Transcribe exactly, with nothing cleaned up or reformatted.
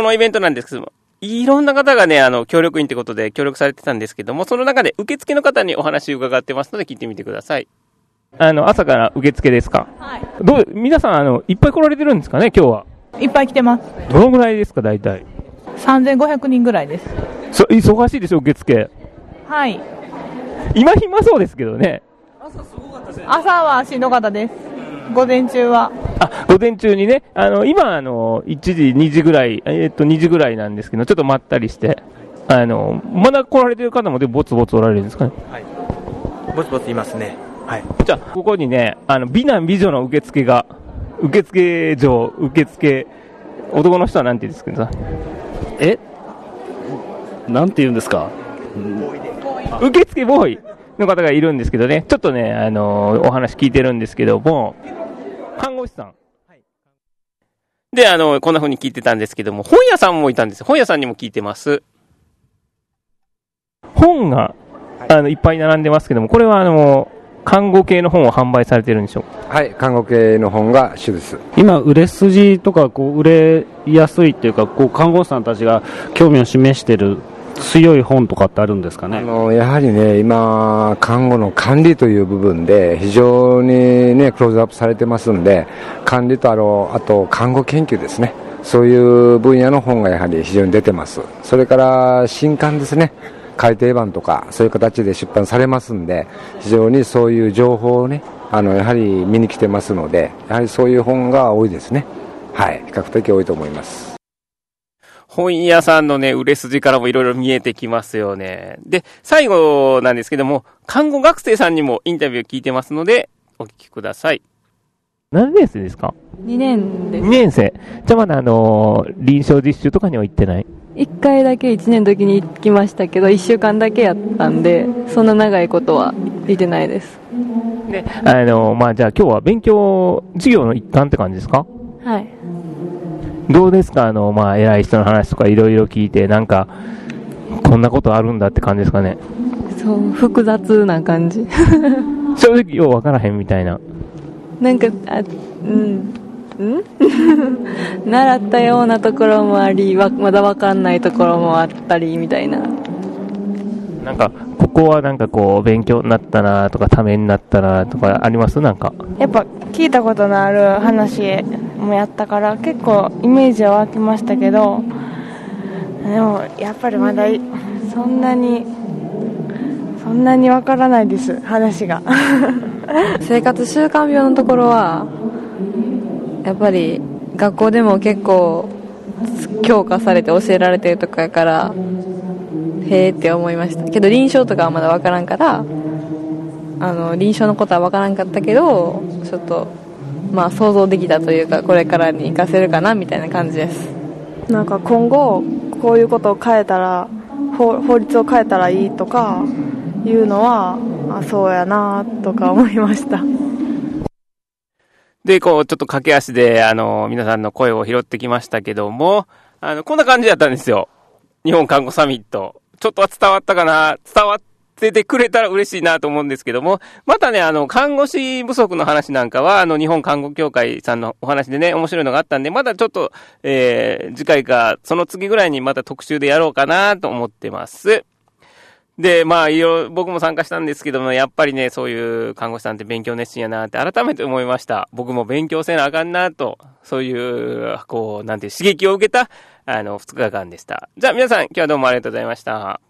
のイベントなんですけども、いろんな方がね、あの、協力員ってことで協力されてたんですけども、その中で受付の方にお話を伺ってますので聞いてみてください。あの、朝から受付ですか？ はい。 どう、皆さん、あの、いっぱい来られてるんですかね、今日は。 いっぱい来てます。 どのぐらいですか、大体。 さんぜんごひゃくにんぐらいです。 そ、忙しいでしょ、受付。 はい。 今暇そうですけどね。 朝すごかったですね。朝はしんどかったです。午前中は。 あ、午前中にね、あの、今、あの、いちじ、にじぐらい、えー、っと、にじぐらいなんですけど、ちょっとまったりして、あの、まだ来られてる方もでぼつぼつおられるんですかね。 はい。ぼつぼついますね。はい。 じゃあ、ここにね、あの、美男美女の受付が、受付嬢、受付、男の人はなんて言うんですか？ えなんて言うんですか？ 受付ボーイの方がいるんですけどね、ちょっとね、あのー、お話聞いてるんですけども、看護師さん。で、あの、こんな風に聞いてたんですけども、本屋さんもいたんです。本屋さんにも聞いてます。本が、あの、いっぱい並んでますけども、これはあの、看護系の本を販売されてるんでしょうか？ はい、看護系の本が主です。 今、売れ筋とかこう売れやすいっていうか、こう看護師さんたちが興味を示してる強い本とかってあるんですかね？ あのやはりね、今、看護の管理という部分で非常にね、クローズアップされてますんで、管理とあの、あと看護研究ですね。そういう分野の本がやはり非常に出てます。それから新刊ですね。改訂版とかそういう形で出版されますんで、非常にそういう情報をね、あのやはり見に来てますので、やはりそういう本が多いですね。はい、比較的多いと思います。 本屋さんのね、売れ筋からもいろいろ見えてきますよね。で、最後なんですけども、看護学生さんにもインタビュー聞いてますので、お聞きください。何年生ですか？ にねんです。 にねん生。じゃあまだあのー、臨床実習とかには行ってない？ いっかいだけいちねんの時に行きましたけど、いっしゅうかんだけやったんで、そんな長いことは行ってないです。 で、あのー、まあじゃあ今日は勉強、授業の一環って感じですか？ はい。 どうですか？あの、まあ偉い人の話とかいろいろ聞いて、なんか、こんなことあるんだって感じですかね？ そう、複雑な感じ。 正直よう分からへんみたいな。 なんか、あ、うん。ん習ったようなところもあり、まだ分かんないところもあったりみたいな。 なんかここはなんかこう勉強になったなとかためになったなとかあります？なんかやっぱ聞いたことのある話もやったから結構イメージは湧きましたけど、でもやっぱりまだそんなにそんなに分からないです、話が。 生活習慣病のところはやっぱり学校でも結構強化されて教えられてるとかやからへーって思いましたけど、臨床とかはまだ分からんから、あの臨床のことは分からんかったけど、ちょっとまあ想像できたというか、これからに活かせるかなみたいな感じです。 なんか今後こういうことを変えたら、法、法律を変えたらいいとかいうのは、あ、そうやなとか思いました。 で、こう、ちょっと駆け足で、あの、皆さんの声を拾ってきましたけども、あの、こんな感じだったんですよ。日本看護サミット。ちょっとは伝わったかな？伝わっててくれたら嬉しいなと思うんですけども、またね、あの、看護師不足の話なんかは、あの、日本看護協会さんのお話でね、面白いのがあったんで、まだちょっと、えー、次回か、その次ぐらいにまた特集でやろうかなと思ってます。で、まあ、いろいろ、僕も参加したんですけども、やっぱりね、そういう看護師さんって勉強熱心やなって改めて思いました。僕も勉強せなあかんなと、そういう、こう、なんていう刺激を受けた、あの、ふつかかんでした。じゃあ皆さん、今日はどうもありがとうございました。